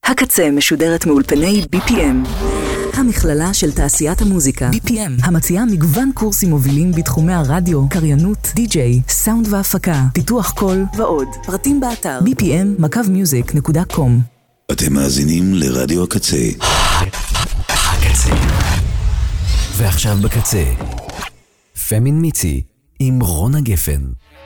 הקצה משודרת מאולפני BPM, המכללה של תעשיית המוזיקה. BPM, המציעה מגוון קורסים מובילים בתחומי הרדיו, קריינות, די-ג'יי, סאונד והפקה, פיתוח קול ועוד. פרטים באתר bpm.music.com. אתם מאזינים לרדיו הקצה. הקצה. ועכשיו בקצה, פמין מיצי עם רונה גפן.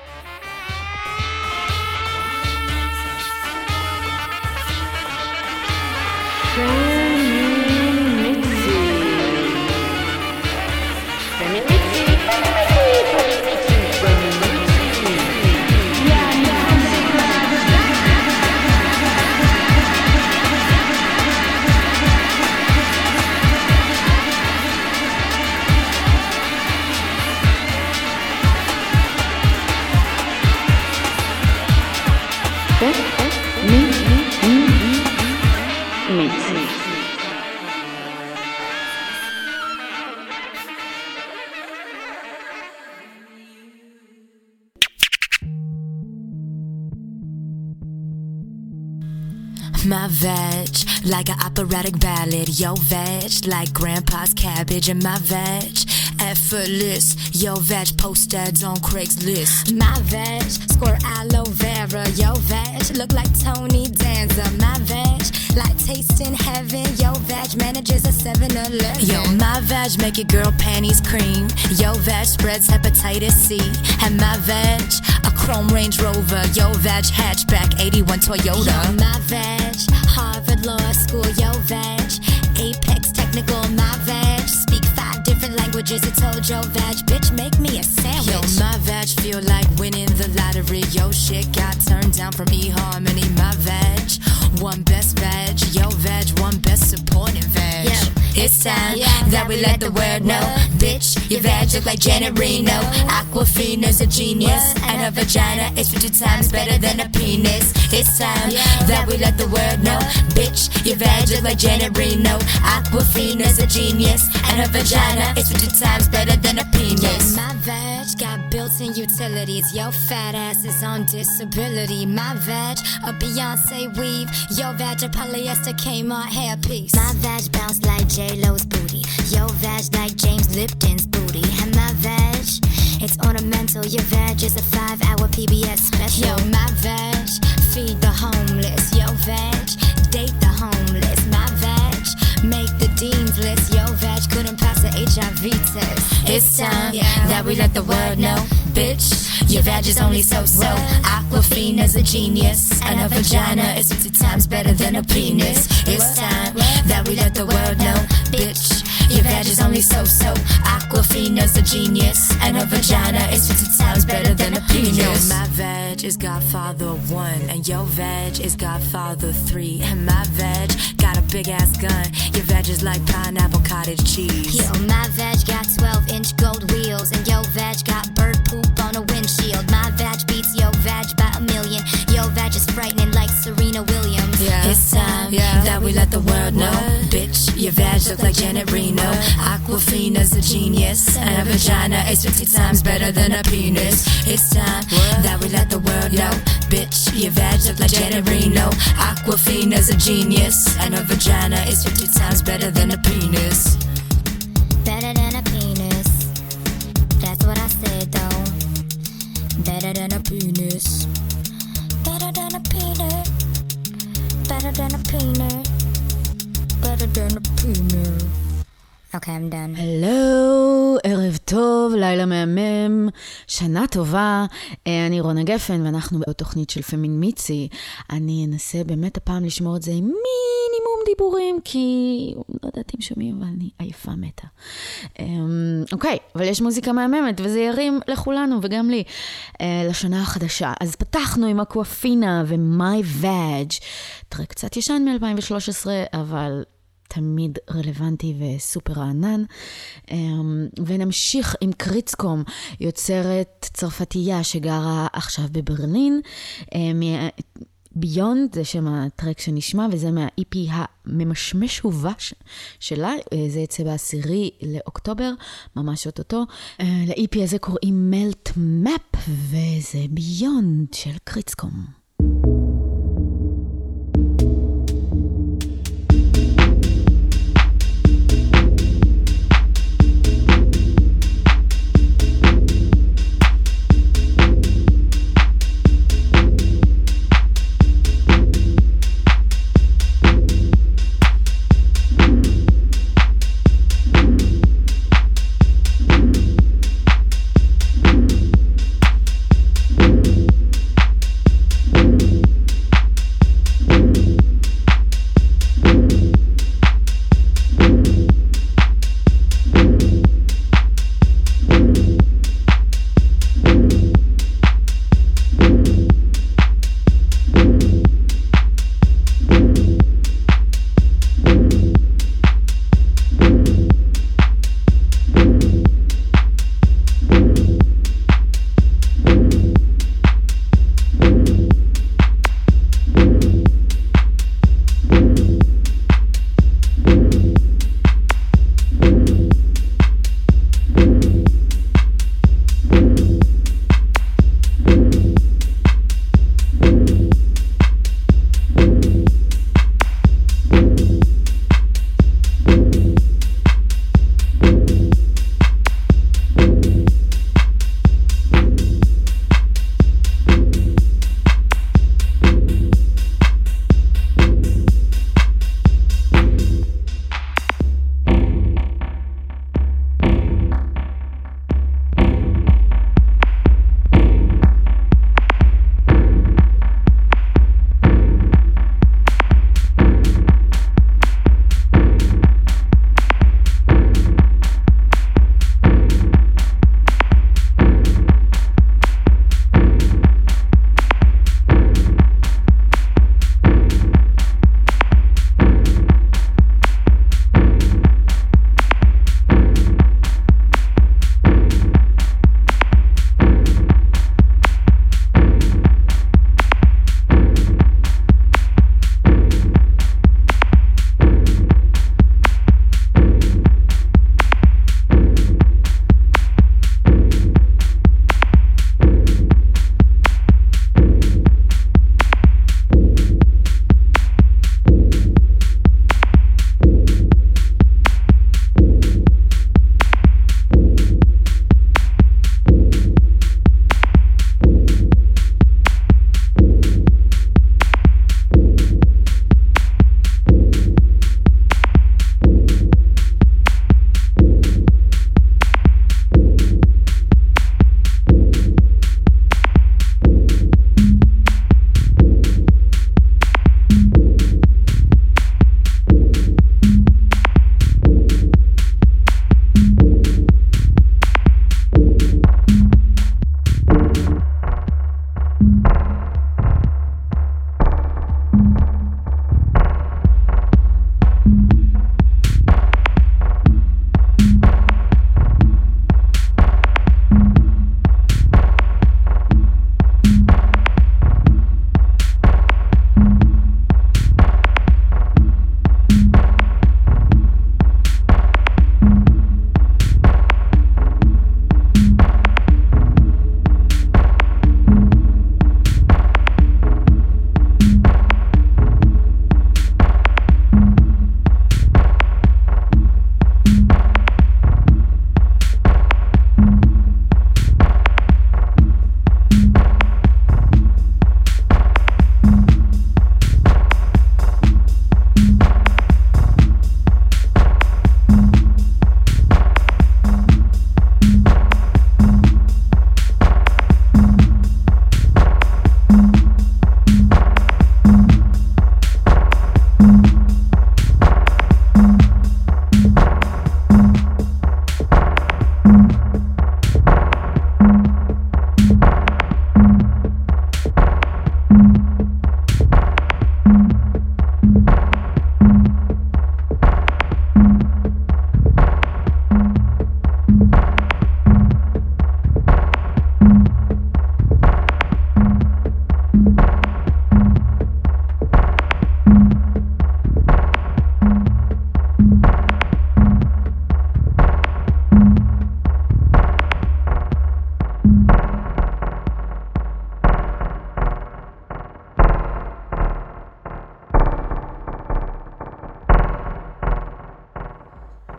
My veg, like an operatic ballad. Yo veg, like grandpa's cabbage. And my veg, effortless. Yo veg, post ads on Craigslist. My veg, score aloe vera. Yo veg, look like Tony Danza. My veg, like tasting heaven. Yo veg, manages a 7-Eleven. Yo, my veg, make your girl panties cream. Yo veg, spreads hepatitis C. And my veg, a chrome Range Rover. Yo veg, hatchback 81 Toyota. Yo, my veg, Harvard Law School. Yo veg, Apex Technical. My veg, speak 5 different languages. I told yo veg, bitch, make me a sandwich. Yo, my veg, feel like winning the lottery. Yo, shit got turned down from eHarmony. My veg, one best veg. Yo veg, one best supporting veg. Yo, it's time that we let the world know. Bitch, your veg look like Janet Reno. Aquafina's a genius, and her vagina is 50 times better than a penis. It's time that we let the world know. Bitch, your veg look like Janet Reno. Aquafina's a genius, and her vagina is 50 times better than a penis. Yo, my veg got built-in utilities. Yo, fat ass is on disability. My veg, a Beyonce weave. Yo, veg, a polyester Kmart hairpiece. My veg bounce like J-Lo's booty. Yo, veg like James Lipton's booty. And my veg, it's ornamental. Your veg is a 5-hour PBS special. Yo, my veg, feed the homeless. Yo, veg, date the homeless. My veg, make the dean's list. Yo, veg, couldn't pass the HIV test. It's time that we let the world know. Bitch, your veg is only so-so. Aquafina's a genius, and her vagina is 50 times better than a penis. It's time that we let the world know. Bitch, your veg is only so-so. Aquafina's a genius, and her vagina is 50 times better than a penis. Yo, my veg is Godfather 1, and your veg is Godfather 3. And my veg got a big-ass gun. Your veg is like pineapple cottage cheese. Yo, my veg got 12-inch gold wheels, and your veg got bird poop on a windshield. My veg beats your veg by a million. Your veg is frightening like Serena Williams. It's time that we let the world know. Bitch, your veg look like Janet Reno. Aquafina's a genius, and her vagina is 50 times better than a penis. It's time that we let the world know. Bitch, your veg look like Janet Reno. Aquafina's a genius, and her vagina is 50 times better than a penis. Better than a penis. That's what I said though. Better than a penis. Better than a penis. Better than a penis. Better than a penis. Okay, I'm done. הלו, ערב טוב, לילה מהמם, שנה טובה. אני רונה גפן, ואנחנו בתוכנית של פמין מיצי. אני אנסה באמת הפעם לשמור את זה עם מינימום דיבורים, כי לא יודעת אם שומעים, אבל אני עייפה מתה. אוקיי, אבל יש מוזיקה מהממת, וזה ירים לכולנו וגם לי לשנה החדשה. אז פתחנו עם אקוואפינה ו-My Veg, טרק קצת ישן מ-2013, אבל תמיד רלוונטי וסופר רענן. ונמשיך עם קריצקום, יוצרת צרפתייה שגרה עכשיו בברלין. ביונד, זה שם הטרק שנשמע, וזה מה-EP הממשמש ובש שלה. זה יצא ב10 לאוקטובר, ממש אותו. ל-EP הזה קוראים מלט מאפ, וזה ביונד של קריצקום.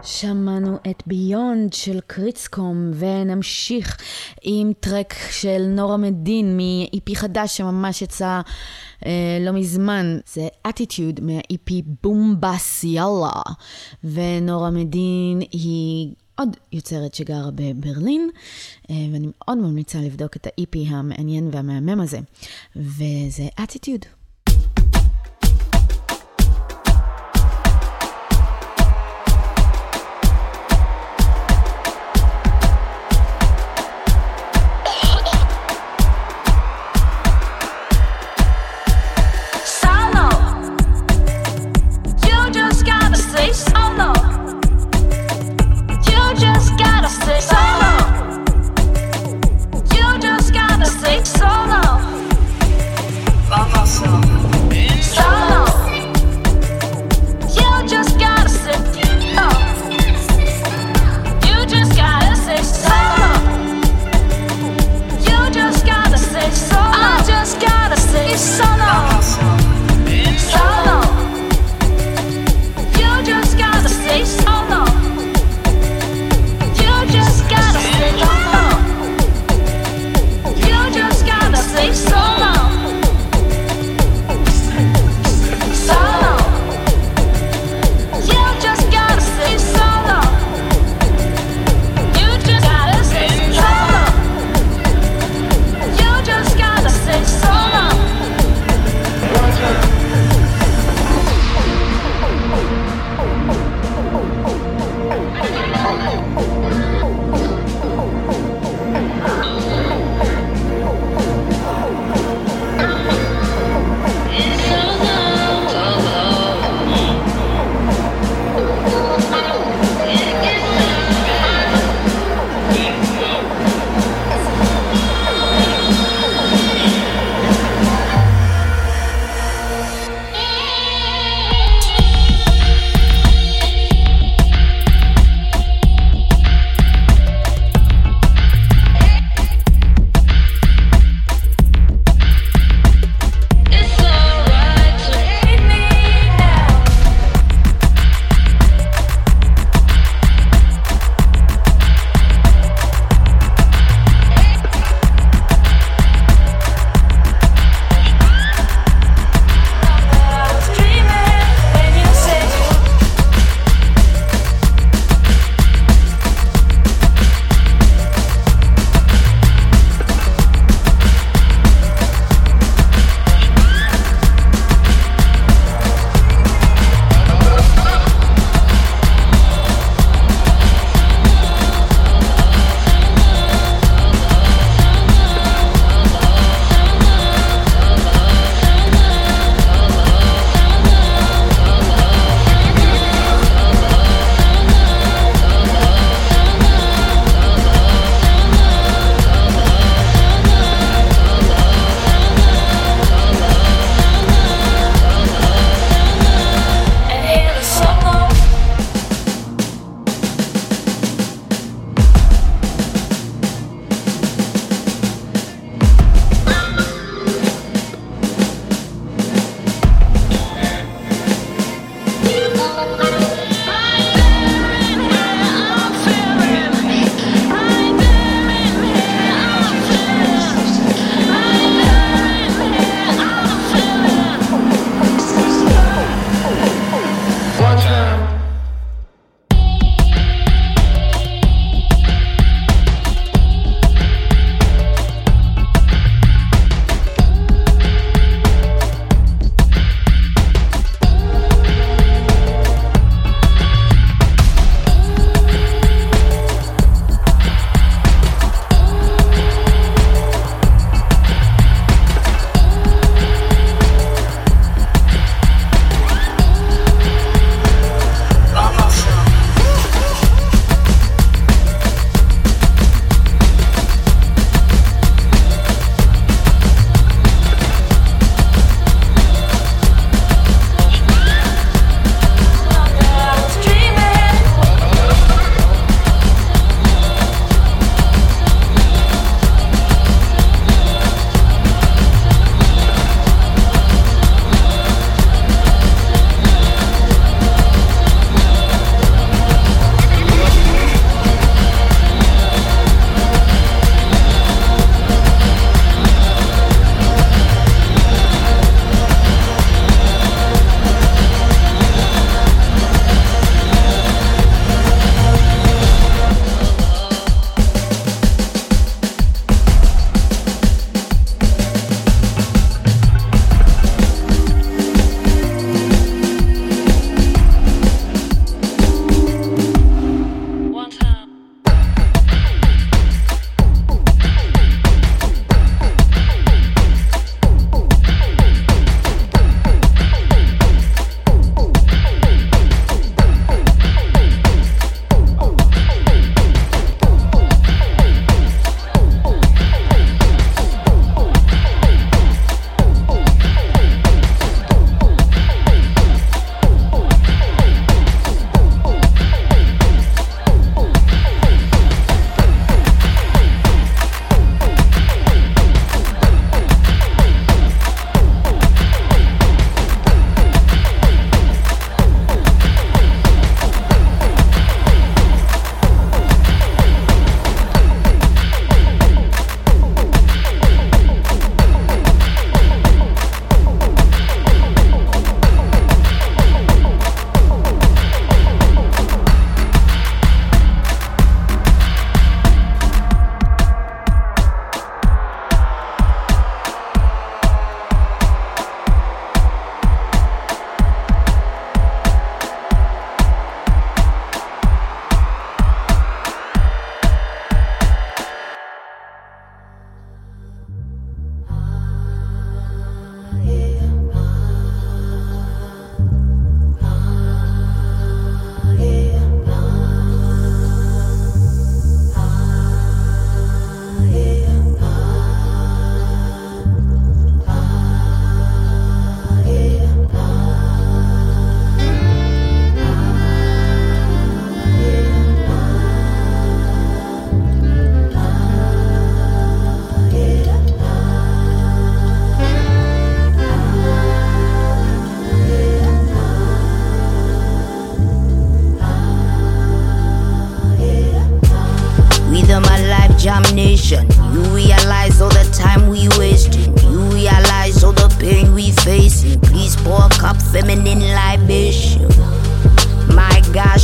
שמענו את ביונד של קריצקום, ונמשיך עם טרק של נורה מדין מ-EP חדש שממש יצא לא מזמן. זה Attitude מה-EP בומבס יאללה. ונורה מדין היא עוד יוצרת שגרה בברלין, ואני מאוד ממליצה לבדוק את ה-EP המעניין והמהמם הזה. וזה Attitude. Solo.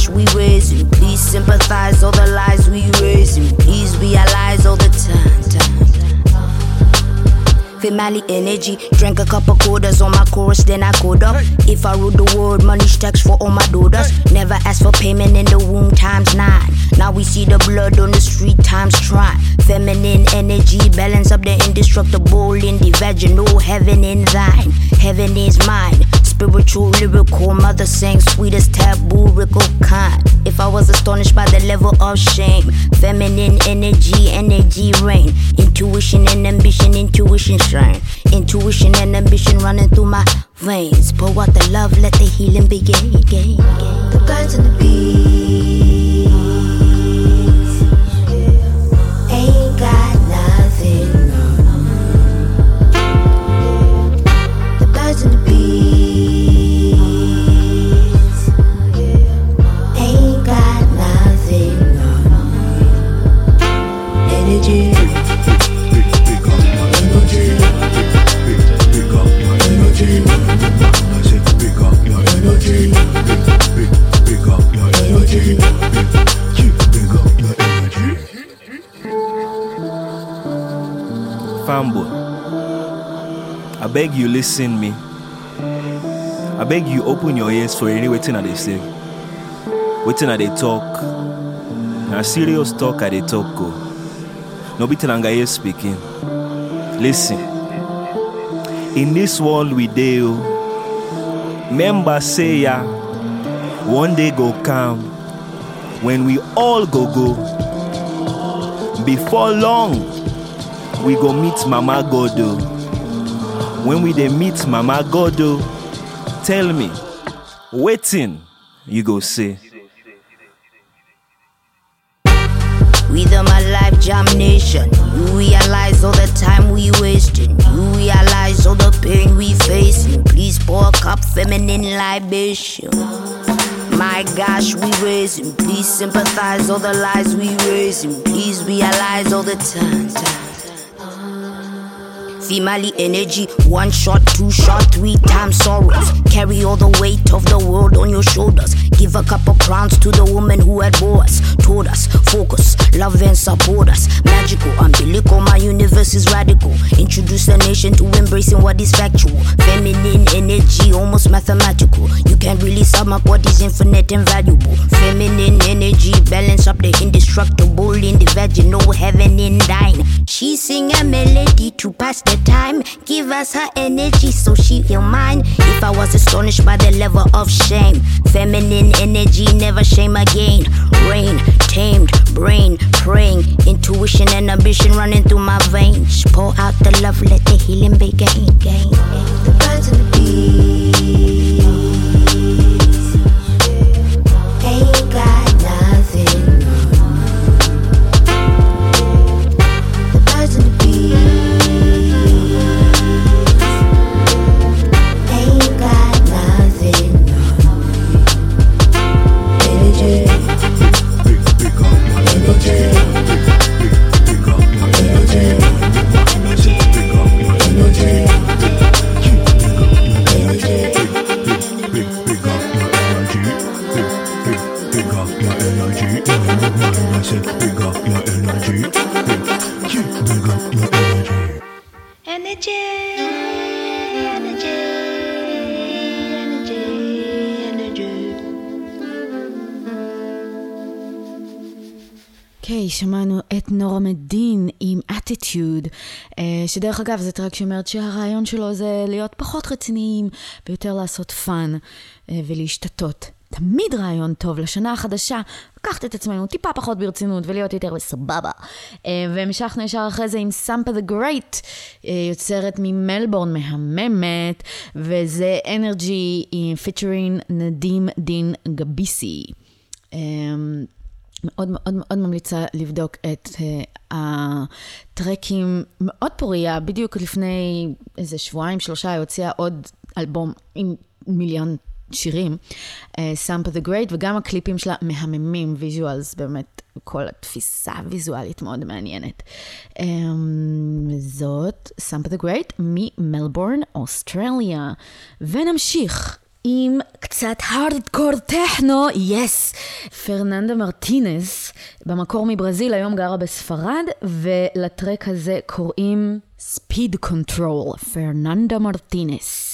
gosh, we raising. Please sympathize all the lies we raising. Please realize all the time. Family energy, drank a couple quarters on my chorus, then I code up. If I rule the world, money stacks for all my daughters. Never asked for payment in the womb times 9. Now we see the blood on the street times trying. Feminine energy, balance up the indestructible in the vaginal. Heaven in thine, heaven is mine. Spiritual, lyrical, mother sang sweetest taboo, rickle kind. If I was astonished by the level of shame, feminine energy, energy reign. Intuition and ambition, intuition shine. Intuition and ambition running through my veins. Pour out the love, let the healing begin. The birds and the bees ain't got nothing. The birds and the bees ain't got nothing. Energy. Fanboy, I beg you listen me. I beg you open your ears for any waiting that they say. Waiting that they talk. Now serious talk at they talk go. No bitin anga here speaking. Listen. In this world we deal. Member say ya. One day go come. When we all go. Before long. We go meet Mama Godo. When we dey meet Mama Godo, tell me, waiting, you go say. With my life jam nation, you realize all the time we wasting. You realize all the pain we facing. Please pour a cup feminine libation. My gosh, we raising. Please sympathize all the lies we raising. Please realize all the time. Female energy, 1 shot, 2 shot, 3 times sorrows. Carry all the weight of the world on your shoulders. Give a couple crowns to the woman who had bore us. Told us, focus, love and support us. Magical, umbilical, my universe is radical. Introduce the nation to embracing what is factual. Feminine energy, almost mathematical. You can't really sum up what is infinite and valuable. Feminine energy, balance up the indestructible in the vaginal, heaven in thine. She sing a melody to pass the time. Give us her energy so she feel mine. If I was astonished by the level of shame, feminine energy, never shame again. Rain, tamed, brain, praying. Intuition and ambition running through my veins. Pour out the love, let the healing begin. The birds and the bees ain't got nothing. The birds and the bees שמענו את נורם דין עם Attitude, שדרך אגב זה טרק שאומרת שהרעיון שלו זה להיות פחות רציניים ויותר לעשות פן ולהשתתות. תמיד רעיון טוב לשנה החדשה, לקחת את עצמנו טיפה פחות ברצינות ולהיות יותר בסבבה. והמשכנו ישר אחרי זה עם Sampa the Great, יוצרת ממלבורן מהממת, וזה Energy featuring נדים דין גביסי. מאוד מאוד מאוד ממליצה לבדוק את הטרקים, מאוד פוריה. בדיוק לפני איזה 2-3 הוציאה עוד אלבום עם מיליון שירים, Sampa the Great, וגם הקליפים שלה מהממים, ויזואלס, באמת כל התפיסה הוויזואלית מאוד מעניינת. זאת Sampa the Great ממלבורן, אוסטרליה. ונמשיך עם קצת הארדקור טכנו, יס, פרננדה מרטינס, במקור מברזיל, היום גרה בספרד, ולטרק הזה קוראים ספיד קונטרול, פרננדה מרטינס.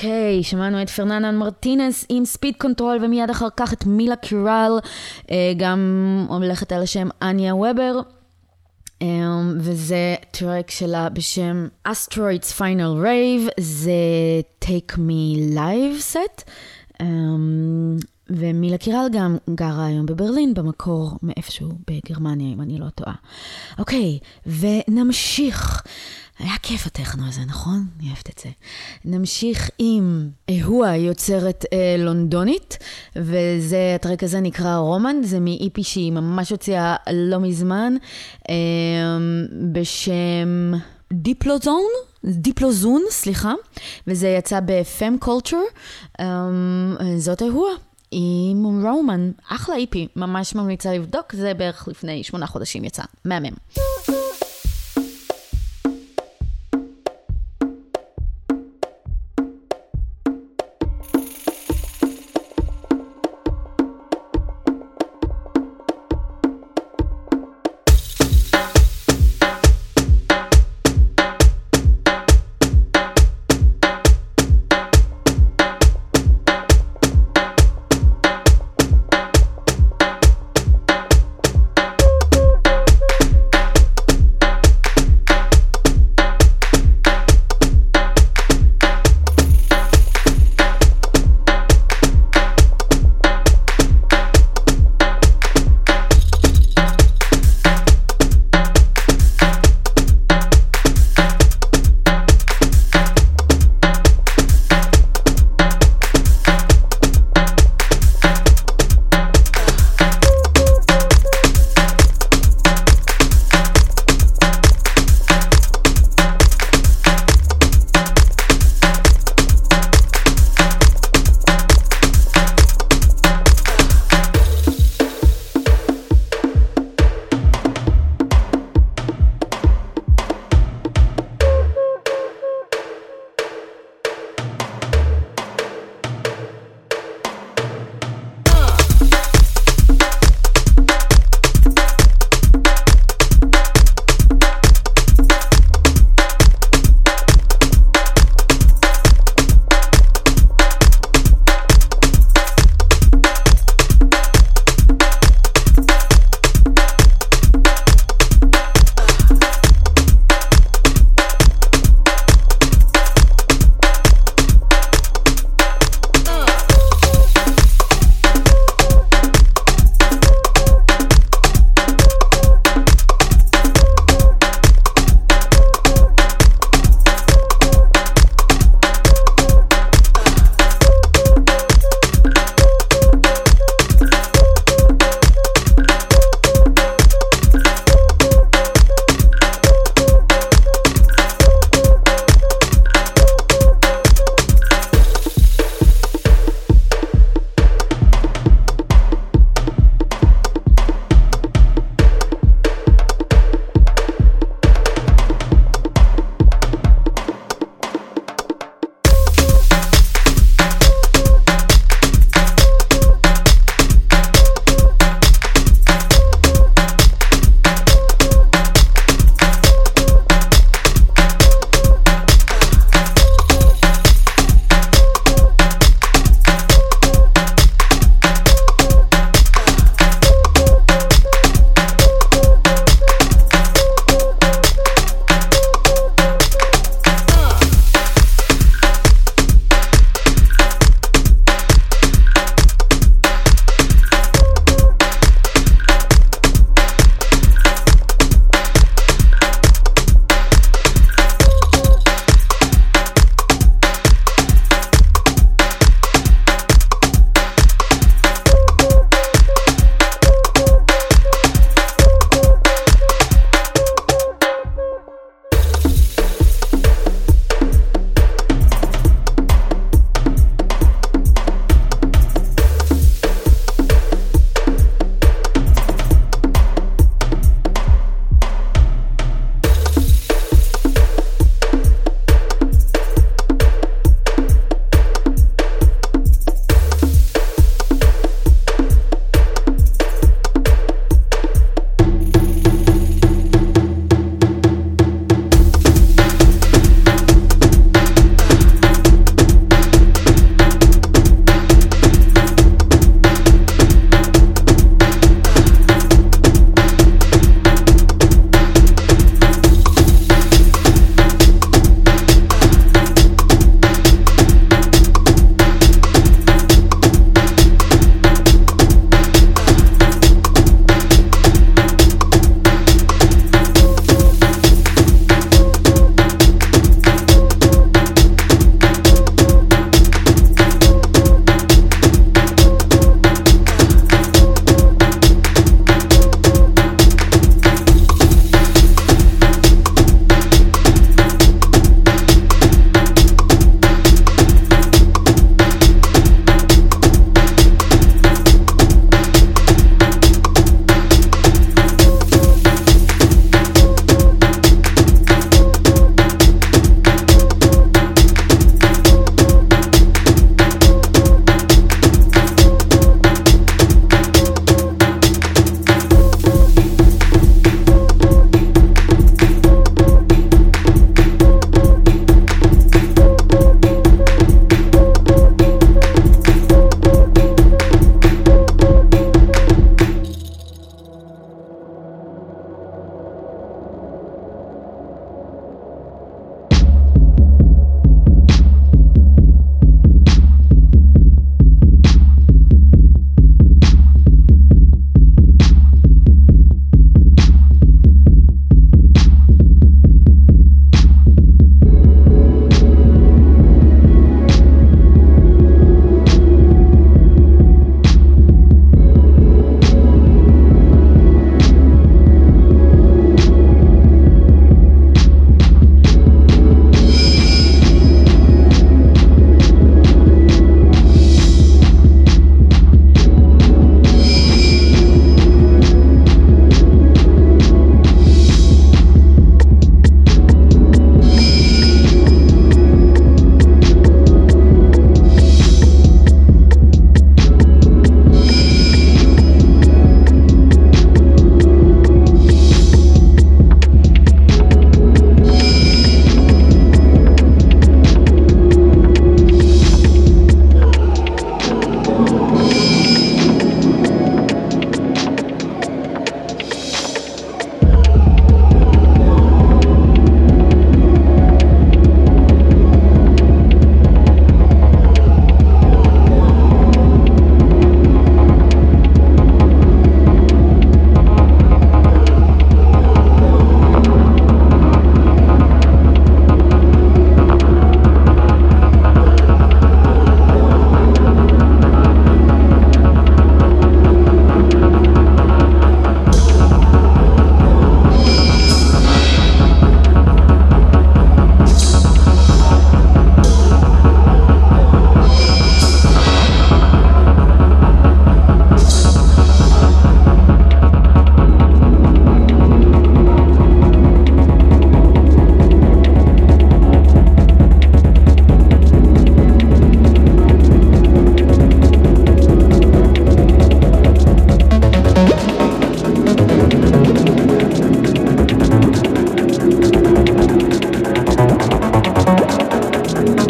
אוקיי, שמענו את פרננדו מרטינס עם ספיד קונטרול, ומיד אחר כך את מילה קירל, גם הולכת על השם אניה וובר, וזה טרק שלה בשם Asteroids Final Rave, זה Take Me Live Set, ומילה קירל גם גרה היום בברלין, במקור מאיפשהו בגרמניה, אם אני לא טועה. אוקיי, ונמשיך. היה כיף הטכנו הזה, נכון? אני אוהבת את זה. נמשיך עם הואה, יוצרת לונדונית, וזה, הטרק הזה נקרא רומן, זה מ-EP שהיא ממש הוציאה לא מזמן, בשם דיפלוזון, סליחה, וזה יצא בפם קולצ'ר, זאת הואה. עם רומן, אחלה EP, ממש ממליצה לבדוק, זה בערך לפני 8 חודשים יצא, מהמם.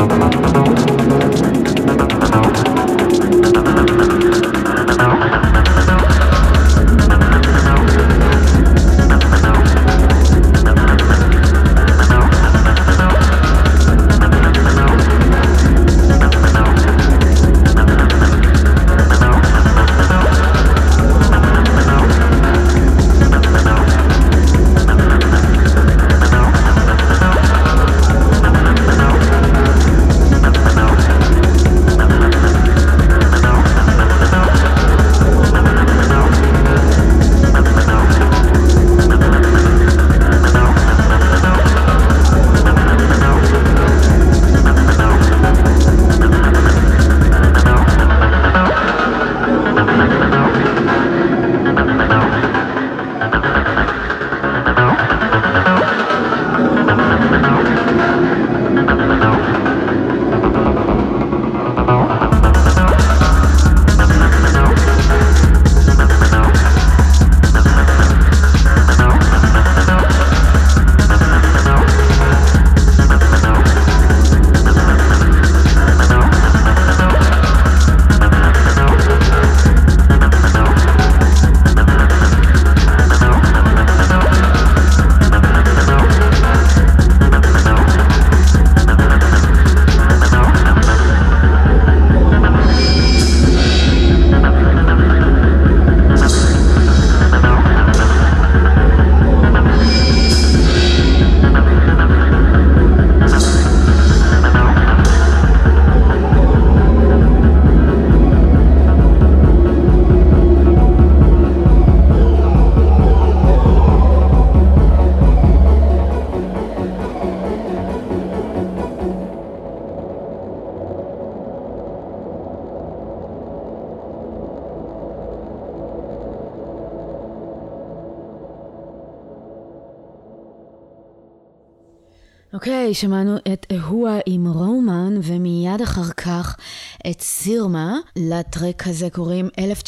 אוקיי, שמענו את אהואה עם רומן, ומיד אחר כך את סירמה. לטרק הזה קוראים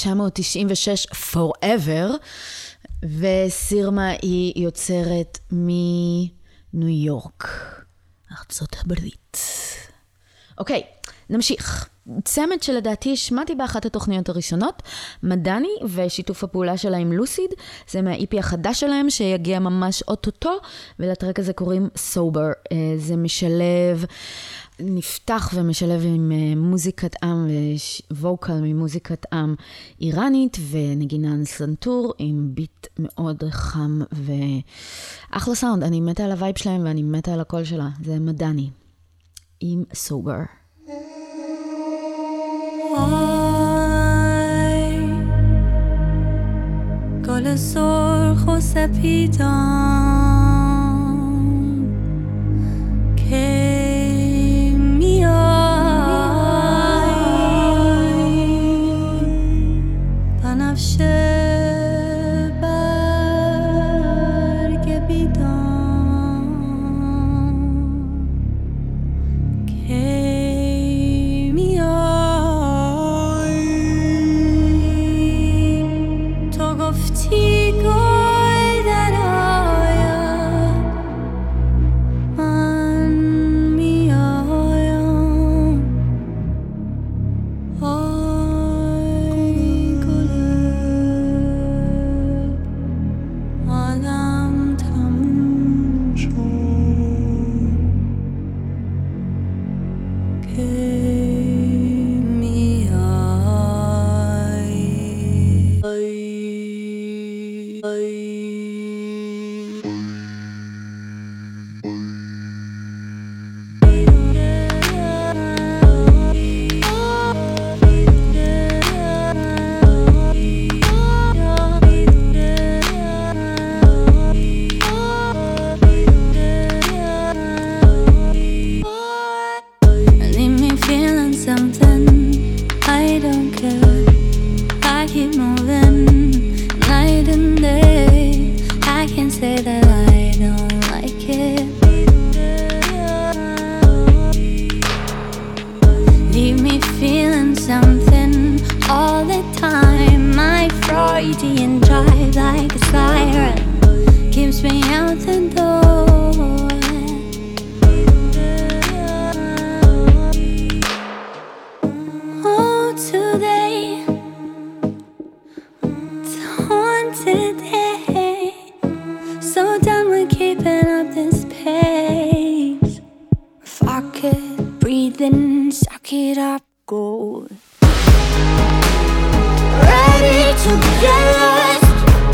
1996 Forever, וסירמה היא יוצרת מניו יורק, ארצות הברית. אוקיי, נמשיך. צמד שלדעתי שמעתי באחת התוכניות הראשונות, מדני ושיתוף הפעולה שלה עם לוסיד, זה מהאיפי החדש שלהם שיגיע ממש אוטוטו, ולטרק הזה קוראים Sober. זה משלב, נפתח ומשלב עם מוזיקת עם וווקל ממוזיקת עם איראנית, ונגינה על סנטור עם ביט מאוד חם ואחלה סאונד. אני מתה על הווייב שלהם ואני מתה על הקול שלה. זה מדני עם Sober. گل سرخ و سپیدان که میای بنفشه برگ بیدان که breathing, suck it up, go. Ready to get lost,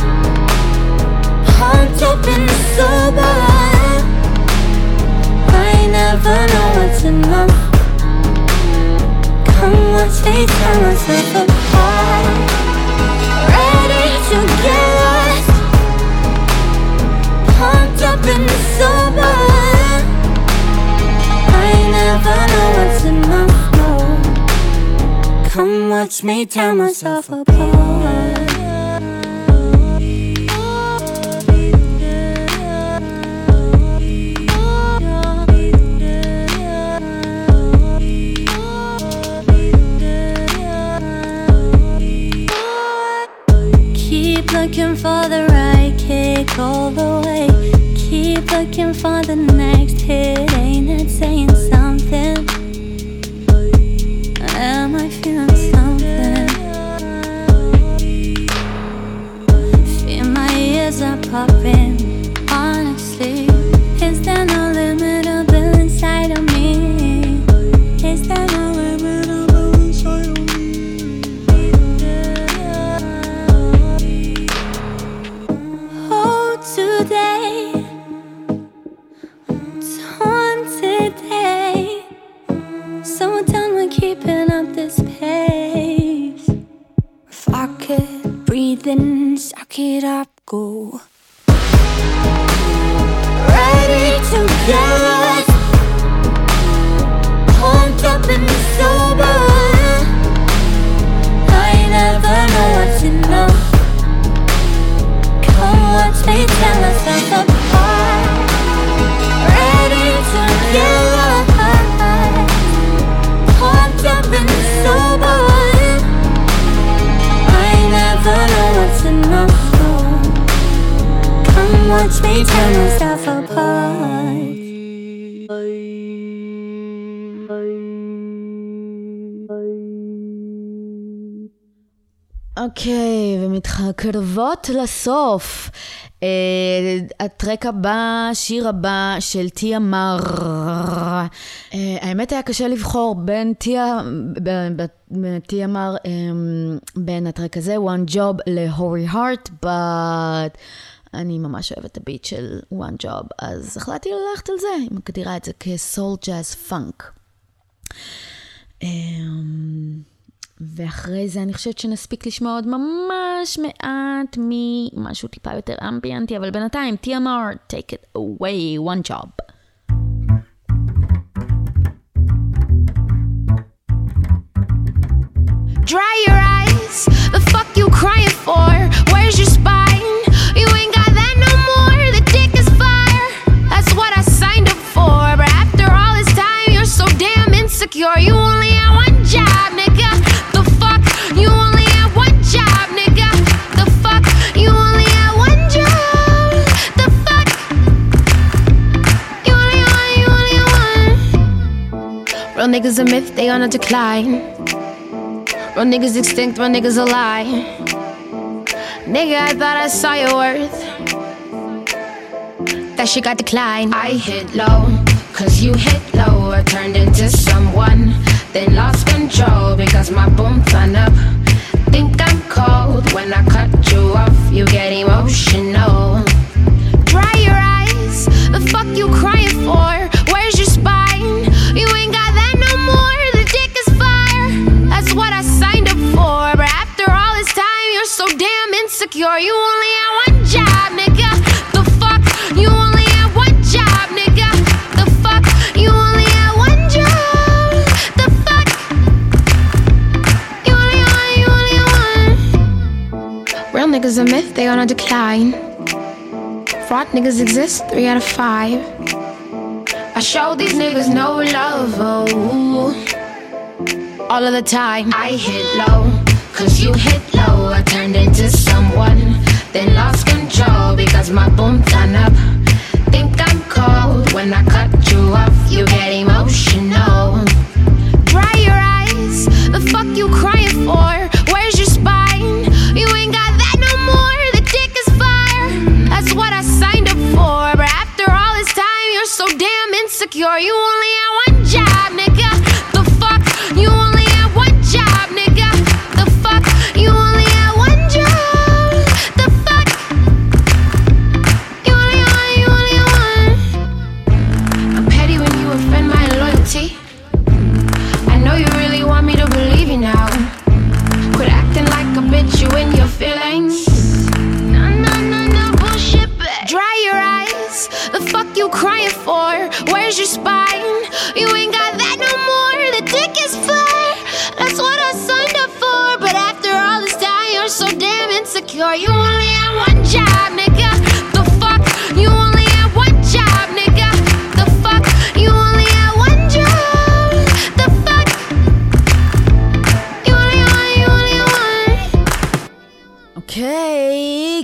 pumped up and sober. I never know what's enough. Come watch me tear myself apart. Ready to get lost, pumped up and sober. I never know what's enough, no. Come watch me tear myself apart. Keep looking for the right kick all the way. Keep looking for the next hit. Ain't it saying something? Am I feeling something? Feel my ears are popping. Honestly, is there no limitable inside of me? Is there no limitable inside of me? Oh, today, torn today. So done with keeping up this pace. If I could breathe in, suck it up, go. Ready to get lost, pumped up and sober. I never know what's enough. Come watch me tear myself apart. Ready to get lost, pumped up and sober. I never know what's enough, no. Come watch me tear myself apart. אוקיי, ומתקרבות לסוף. הטרק הבא, שיר הבא של תיה מר. האמת היה קשה לבחור בין תיה מר, בין הטרק הזה, One Job להורי הארט, but אני ממש אוהבת את הביט של One Job, אז החלטתי ללכת על זה, אני מגדירה את זה כסול ג'אז פאנק. ואחרי זה אני חושבת שנספיק לשמוע עוד ממש מעט ממשהו טיפה יותר אמביאנטי, אבל בינתיים, תיה מר, take it away, One Job. Dry your eyes, the fuck you crying for? Where's your spine? You ain't got that no more, the dick is fire. That's what I signed up for, but after all this time, you're so damn insecure. You only had one job, nigga. The fuck? You only had one job, nigga. The fuck? You only had one job. The fuck? You only had one. Real niggas a myth, they on a decline. Real niggas extinct, real niggas a lie. Nigga, I thought I saw your worth. That shit got declined. I hit low, cause you hit low. I turned into someone, then lost control because my boom turned up. Think I'm cold when I cut you off, you get emotional. Dry your eyes, the fuck you crying for? Where's your spine? You ain't got that no more, the dick is fire. That's what I signed up for, but after all this time, you're so damn insecure. You only had one job, nigga. The fuck? You only had one job, nigga. The fuck? You only had one job. The fuck? You only had one. Real niggas a myth, they on a decline. Fraud niggas exist, 3 out of 5. I show these niggas no love, oh. All of the time. I hit low, cause you hit low. I turned into someone, then lost control because my boom turned up. Think I'm cold when I cut you off, you get emotional. Dry your eyes, the fuck you crying for? Where's your spine? You ain't got that no more, the dick is fire. That's what I signed up for, but after all this time, you're so damn insecure. You only had one job, nigga.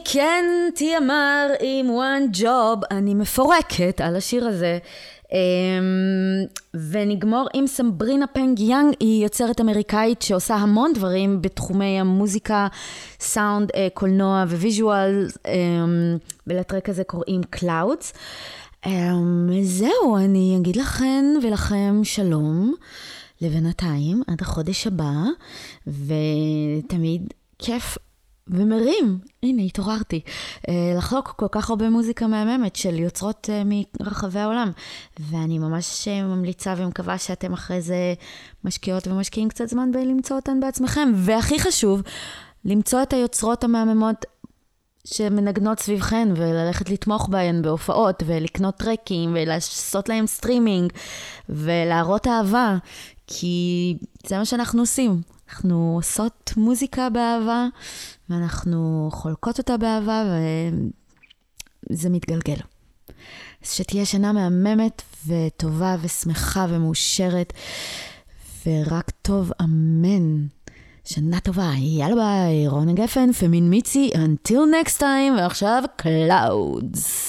קנטי אמר עם one job, אני מפורקת על השיר הזה. ונגמור עם סמברינה פנג יאנג, היא יוצרת אמריקאית שעושה המון דברים בתחומי המוזיקה, סאונד, קולנוע וויז'ואל, ולטרק הזה קוראים Clouds. זהו, אני אגיד לכן ולכם שלום לבינתיים עד החודש הבא, ותמיד כיף ומרים, הנה התעוררתי, לחלוק כל כך הרבה מוזיקה מהממת של יוצרות מרחבי העולם, ואני ממש ממליצה ומקווה שאתם אחרי זה משקיעות ומשקיעים קצת זמן בלמצוא אותן בעצמכם, והכי חשוב, למצוא את היוצרות המהממות שמנגנות סביבכן, וללכת לתמוך בהן בהופעות, ולקנות טרקים, ולעשות להם סטרימינג, ולהראות אהבה, כי זה מה שאנחנו עושים. אנחנו עושות מוזיקה באהבה, ואנחנו חולקות אותה באהבה, וזה מתגלגל. אז שתהיה שנה מהממת, וטובה, ושמחה, ומאושרת, ורק טוב, אמן. שנה טובה, יאללה ביי, רונה גפן, פמין מיצי, until next time, ועכשיו Clouds.